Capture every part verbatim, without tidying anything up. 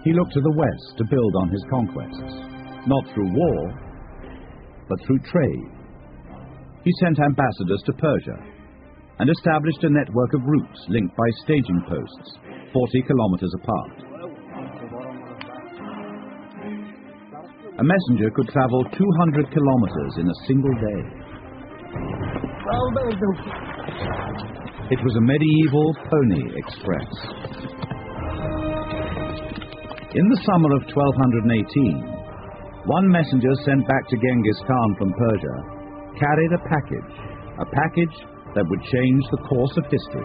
he looked to the west to build on his conquests, not through war, but through trade. He sent ambassadors to Persia and established a network of routes linked by staging posts, forty kilometers apart. A messenger could travel two hundred kilometers in a single day. It was a medieval pony express. In the summer of twelve eighteen, one messenger sent back to Genghis Khan from Persia carried a package, a package that would change the course of history.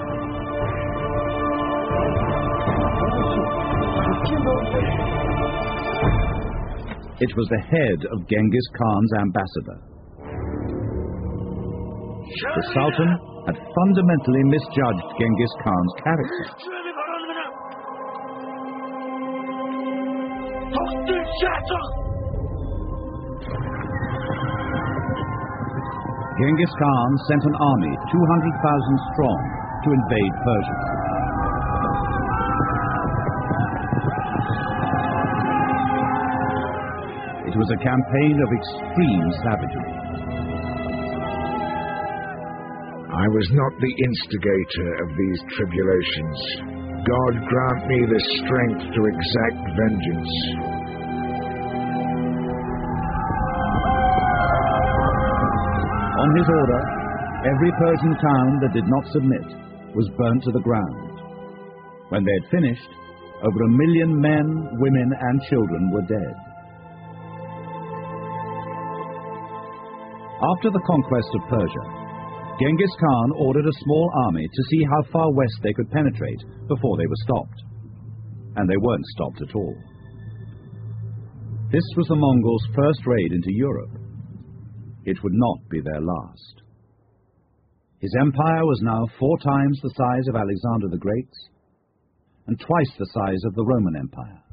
It was the head of Genghis Khan's ambassador. The Sultan had fundamentally misjudged Genghis Khan's character. Genghis Khan sent an army two hundred thousand strong to invade Persia. It was a campaign of extreme savagery. I was not the instigator of these tribulations. God grant me the strength to exact vengeance. On his order, every Persian town that did not submit was burnt to the ground. When they had finished, over a million men, women, and children were dead. After the conquest of Persia, Genghis Khan ordered a small army to see how far west they could penetrate before they were stopped. And they weren't stopped at all. This was the Mongols' first raid into Europe. It would not be their last. His empire was now four times the size of Alexander the Great's and twice the size of the Roman Empire.